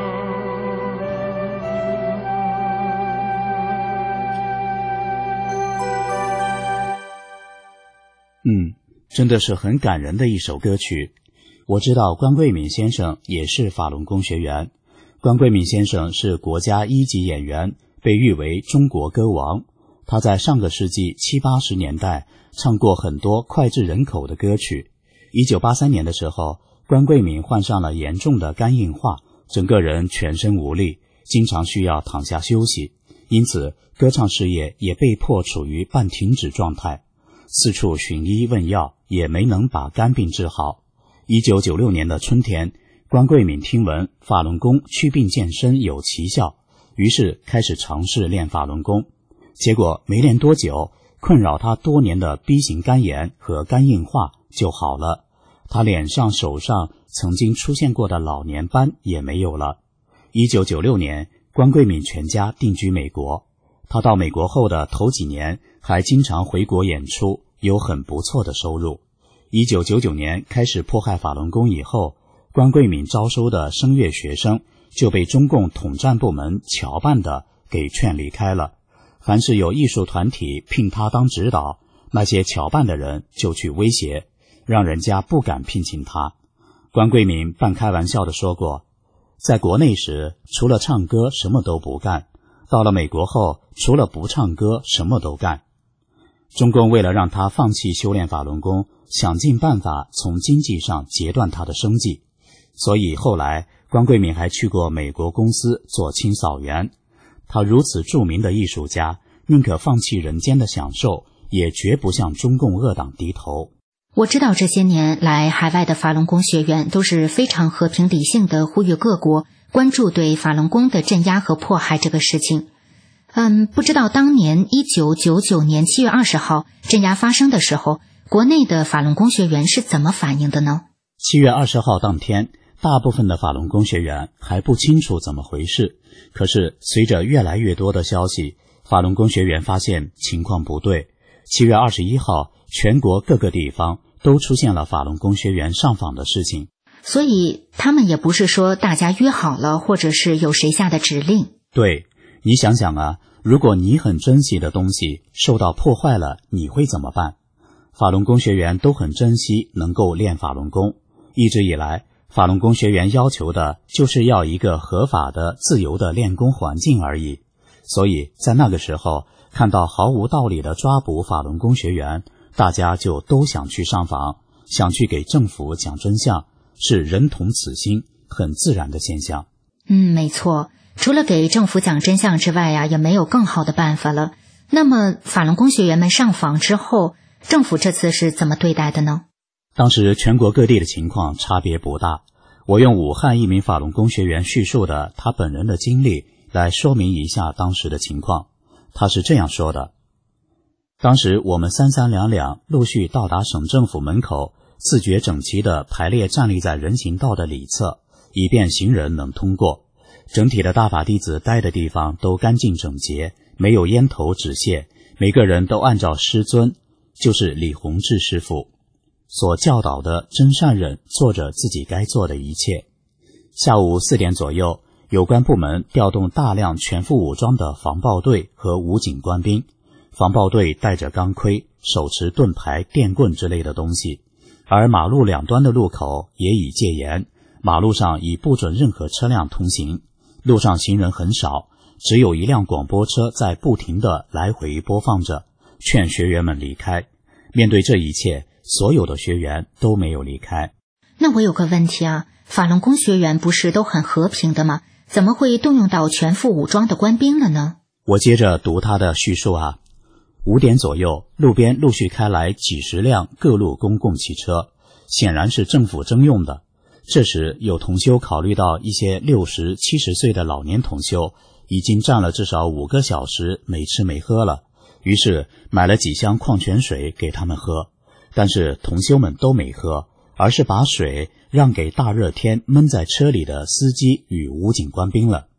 真的是很感人的一首歌曲。我知道关桂敏先生也是法轮功学员。关桂敏先生是国家一级演员，被誉为中国歌王。他在上个世纪70、80年代唱过很多脍炙人口的歌曲。1983年的时候，关桂敏患上了严重的肝硬化，整个人全身无力，经常需要躺下休息，因此歌唱事业也被迫处于半停止状态。四处寻医问药，也没能把肝病治好。1996年的春天，关桂敏听闻法轮功祛病健身有奇效，于是开始尝试练法轮功。结果没练多久，困扰他多年的 B 型肝炎和肝硬化就好了，他脸上手上曾经出现过的老年斑也没有了。1996年，关桂敏全家定居美国。他到美国后的头几年还经常回国演出，有很不错的收入。1999年开始迫害法轮功以后，关桂敏招收的声乐学生就被中共统战部门侨办的给劝离开了。凡是有艺术团体聘他当指导，那些侨办的人就去威胁，让人家不敢聘请他。关桂敏半开玩笑地说过，在国内时除了唱歌什么都不干，到了美国后除了不唱歌什么都干。中共为了让他放弃修炼法轮功，想尽办法从经济上截断他的生计，所以后来关桂敏还去过美国公司做清扫员。他如此著名的艺术家，宁可放弃人间的享受，也绝不向中共恶党低头。 我知道这些年来海外的法轮功学员都是非常和平理性的呼吁各国关注对法轮功的镇压和迫害这个事情。不知道当年1999年7月20号镇压发生的时候，国内的法轮功学员是怎么反应的呢？7 月20号当天，大部分的法轮功学员还不清楚怎么回事，可是随着越来越多的消息，法轮功学员发现情况不对。7月21号，全国各个地方都出现了法轮功学员上访的事情。 所以他们也不是说大家约好了，或者是有谁下的指令。 对，你想想啊，如果你很珍惜的东西受到破坏了，你会怎么办？法轮功学员都很珍惜能够练法轮功，一直以来法轮功学员要求的就是要一个合法的自由的练功环境而已。所以在那个时候看到毫无道理的抓捕法轮功学员，大家就都想去上访，想去给政府讲真相，是人同此心，很自然的现象。 没错，除了给政府讲真相之外也没有更好的办法了。那么法轮功学员们上访之后，政府这次是怎么对待的呢？ 当时全国各地的情况差别不大，我用武汉一名法轮功学员叙述的他本人的经历来说明一下当时的情况。他是这样说的：当时我们三三两两陆续到达省政府门口，自觉整齐地排列站立在人行道的里侧，以便行人能通过。整体的大法弟子待的地方都干净整洁，没有烟头纸屑，每个人都按照师尊，就是李洪志师傅所教导的真善忍，做着自己该做的一切。下午4点左右，有关部门调动大量全副武装的防暴队和武警官兵，防暴队带着钢盔，手持盾牌、电棍之类的东西，而马路两端的路口也已戒严，马路上已不准任何车辆通行，路上行人很少，只有一辆广播车在不停地来回播放着，劝学员们离开。面对这一切，所有的学员都没有离开。 那我有个问题啊，法轮功学员不是都很和平的吗？怎么会动用到全副武装的官兵了呢？ 我接着读他的叙述啊。5点左右，路边陆续开来几十辆各路公共汽车，显然是政府征用的。这时有同修考虑到一些60、70岁的老年同修已经站了至少5个小时没吃没喝了，于是买了几箱矿泉水给他们喝，但是同修们都没喝，而是把水让给大热天闷在车里的司机与武警官兵了。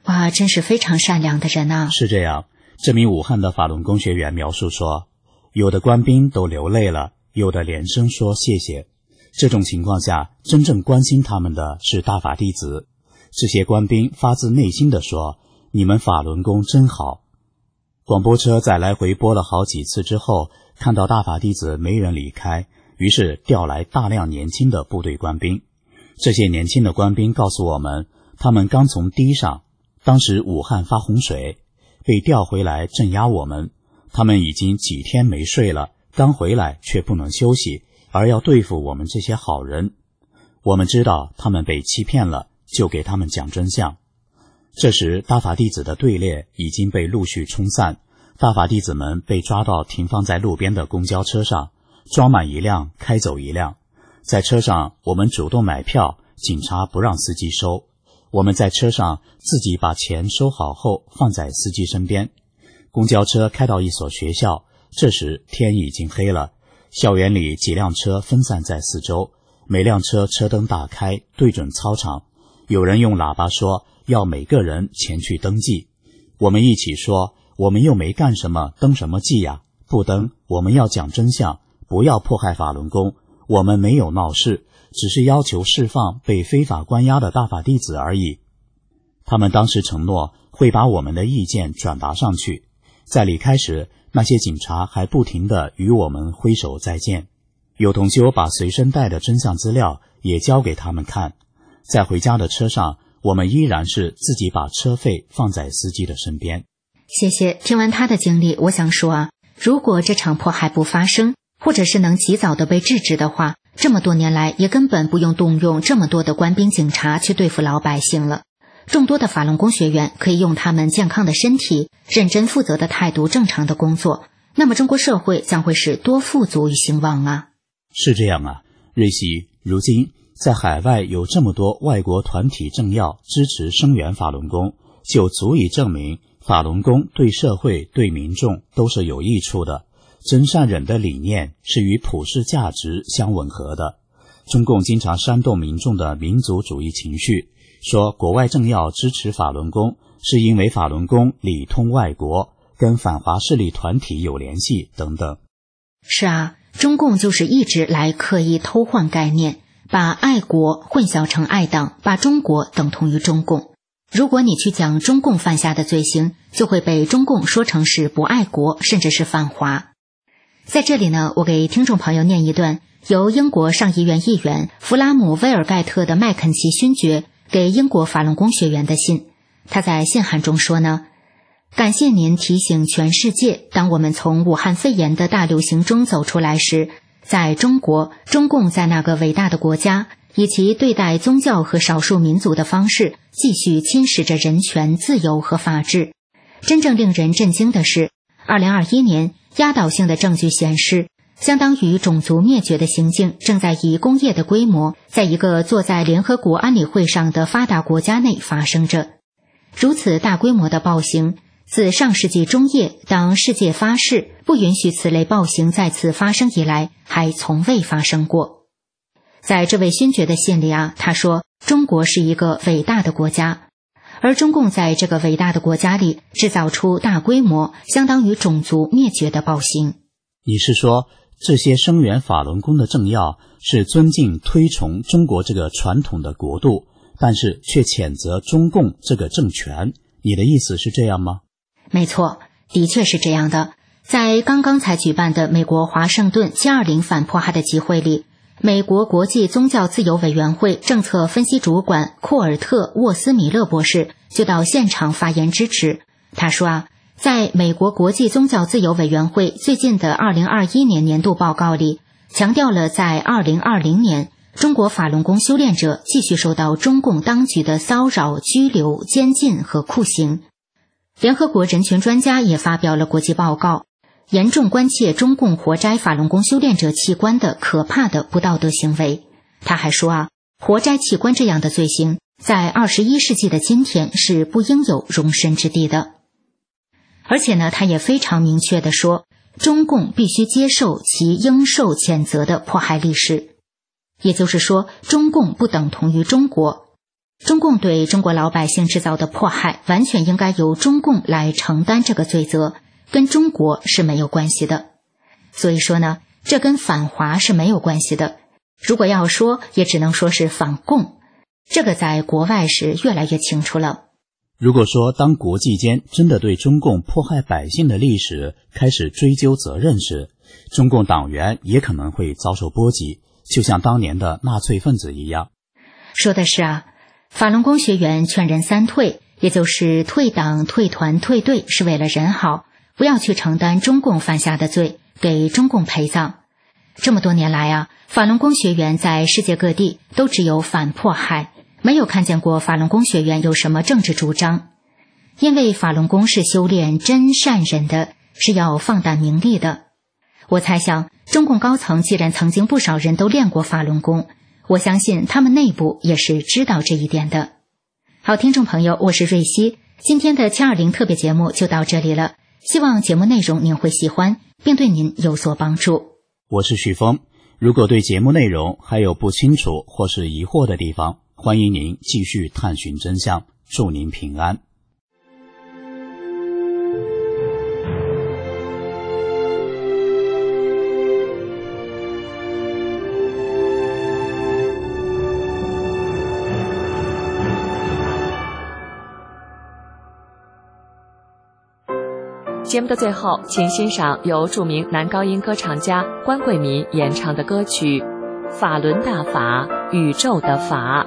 哇，真是非常善良的人啊。 是这样，这名武汉的法轮功学员描述说，有的官兵都流泪了，有的连声说谢谢。这种情况下，真正关心他们的是大法弟子。这些官兵发自内心地说，你们法轮功真好。广播车在来回播了好几次之后，看到大法弟子没人离开，于是调来大量年轻的部队官兵。这些年轻的官兵告诉我们，他们刚从堤上，当时武汉发洪水，被调回来镇压我们。他们已经几天没睡了，刚回来却不能休息，而要对付我们这些好人。我们知道他们被欺骗了，就给他们讲真相。这时大法弟子的队列已经被陆续冲散，大法弟子们被抓到停放在路边的公交车上，装满一辆开走一辆。在车上我们主动买票，警察不让司机收。我们在车上自己把钱收好后放在司机身边。公交车开到一所学校，这时天已经黑了，校园里几辆车分散在四周，每辆车车灯大开，对准操场。有人用喇叭说要每个人前去登记。我们一起说，我们又没干什么，登什么记呀？不登，我们要讲真相，不要迫害法轮功。我们没有闹事，只是要求释放被非法关押的大法弟子而已。他们当时承诺会把我们的意见转达上去。在离开时，那些警察还不停地与我们挥手再见。有同修把随身带的真相资料也交给他们看。在回家的车上，我们依然是自己把车费放在司机的身边。 谢谢。听完他的经历，我想说啊，如果这场迫害不发生，或者是能及早的被制止的话，这么多年来也根本不用动用这么多的官兵警察去对付老百姓了。众多的法轮功学员可以用他们健康的身体、认真负责的态度正常的工作，那么中国社会将会是多富足与兴旺啊。 是这样啊，瑞希，如今在海外有这么多外国团体政要支持声援法轮功，就足以证明法轮功对社会对民众都是有益处的。真善忍的理念是与普世价值相吻合的。中共经常煽动民众的民族主义情绪，说国外政要支持法轮功是因为法轮功里通外国，跟反华势力团体有联系等等。 是啊，中共就是一直来刻意偷换概念，把爱国混淆成爱党，把中国等同于中共。如果你去讲中共犯下的罪行，就会被中共说成是不爱国，甚至是反华。在这里呢，我给听众朋友念一段由英国上议院议员弗拉姆威尔盖特的麦肯齐勋爵给英国法轮功学员的信。他在信函中说呢，感谢您提醒全世界，当我们从武汉肺炎的大流行中走出来时，在中国，中共在那个伟大的国家以其对待宗教和少数民族的方式继续侵蚀着人权、自由和法治。真正令人震惊的是，2021年压倒性的证据显示，相当于种族灭绝的行径正在以工业的规模，在一个坐在联合国安理会上的发达国家内发生着。如此大规模的暴行，自上世纪中叶当世界发誓不允许此类暴行再次发生以来，还从未发生过。在这位勋爵的信里啊，他说中国是一个伟大的国家，而中共在这个伟大的国家里制造出大规模相当于种族灭绝的暴行。 你是说这些声援法轮功的政要是尊敬推崇中国这个传统的国度，但是却谴责中共这个政权，你的意思是这样吗？ 没错，的确是这样的。在刚刚才举办的美国华盛顿720反迫害的集会里，美国国际宗教自由委员会政策分析主管库尔特·沃斯米勒博士就到现场发言支持。他说啊，在美国国际宗教自由委员会最近的2021年年度报告里，强调了在2020年中国法轮功修炼者继续受到中共当局的骚扰、拘留、监禁和酷刑。联合国人权专家也发表了国际报告，严重关切中共活摘法轮功修炼者器官的可怕的不道德行为。他还说啊，活摘器官这样的罪行在21世纪的今天是不应有容身之地的。而且呢，他也非常明确地说，中共必须接受其应受谴责的迫害历史。也就是说，中共不等同于中国。 中共对中国老百姓制造的迫害，完全应该由中共来承担这个罪责，跟中国是没有关系的。所以说呢，这跟反华是没有关系的。如果要说，也只能说是反共。这个在国外是越来越清楚了。 如果说当国际间真的对中共迫害百姓的历史开始追究责任时，中共党员也可能会遭受波及，就像当年的纳粹分子一样。 说的是法轮功学员劝人三退，也就是退党、退团、退队，是为了人好，不要去承担中共犯下的罪，给中共陪葬。这么多年来法轮功学员在世界各地都只有反迫害，没有看见过法轮功学员有什么政治主张。因为法轮功是修炼真善忍的，是要放胆名利的。我猜想，中共高层既然曾经不少人都练过法轮功，我相信他们内部也是知道这一点的。好，听众朋友，我是瑞希，今天的720特别节目就到这里了，希望节目内容您会喜欢，并对您有所帮助。 我是许峰，如果对节目内容还有不清楚或是疑惑的地方，欢迎您继续探寻真相，祝您平安。 节目的最后，请欣赏由著名男高音歌唱家关贵民演唱的歌曲《法轮大法，宇宙的法》。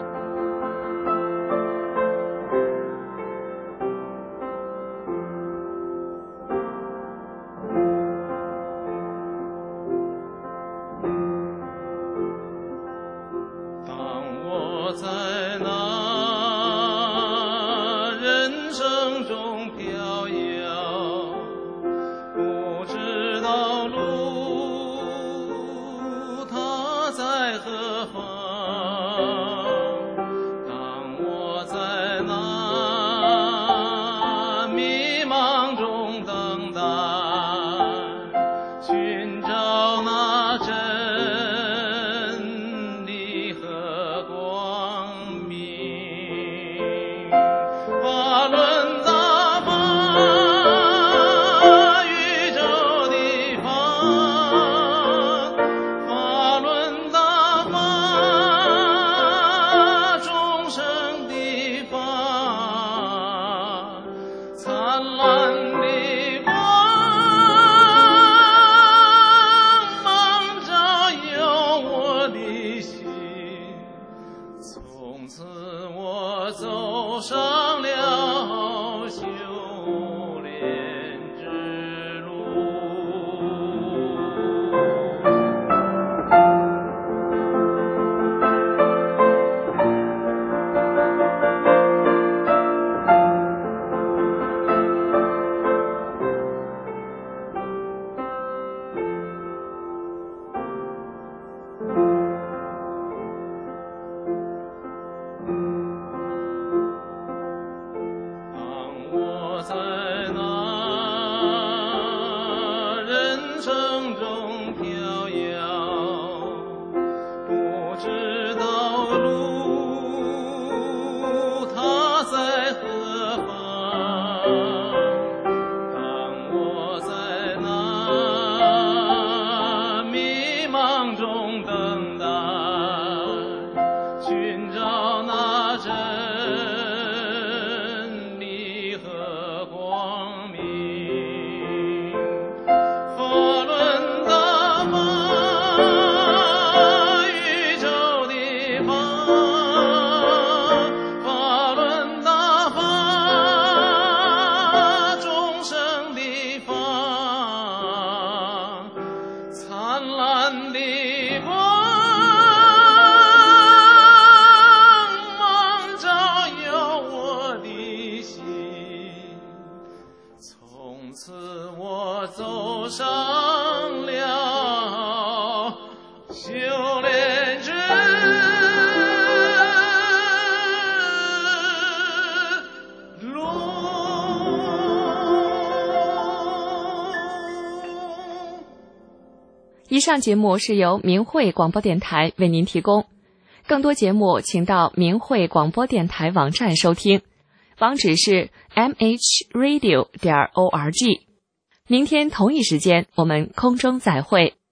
以上节目是由明慧广播电台为您提供， 更多节目请到明慧广播电台网站收听，网址是 mhradio.org。明天同一时间我们空中再会。